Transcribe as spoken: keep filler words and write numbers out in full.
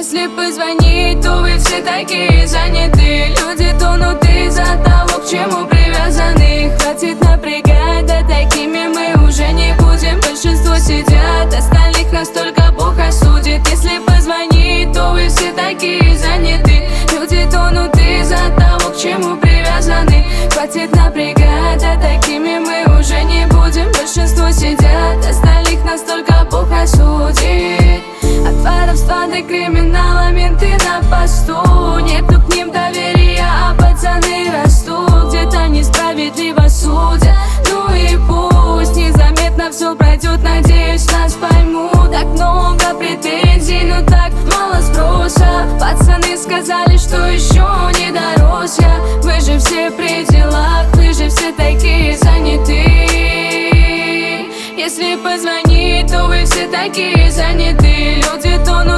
Если позвонить, то вы все такие заняты. Люди тонут из-за того, к чему привязаны. Хватит напрягать, да такими мы уже не будем. Большинство сидят, остальных настолько Бог осудит. Если позвонить, то вы все такие заняты. Люди тонут из-за того, к чему привязаны. Хватит напрягать, да такими мы уже не будем. Большинство сидят, остальных настолько Бог осудит. От воровства до криминала менты на посту. Нету к ним доверия, а пацаны растут. Где-то несправедливо судят. Ну и пусть незаметно все пройдет, надеюсь, нас поймут. Так много претензий, но так мало спроса. Пацаны сказали, что еще не дорос я. Вы же все при делах, вы же все такие заняты. Если позвонить, то вы все такие заняты. Люди тонут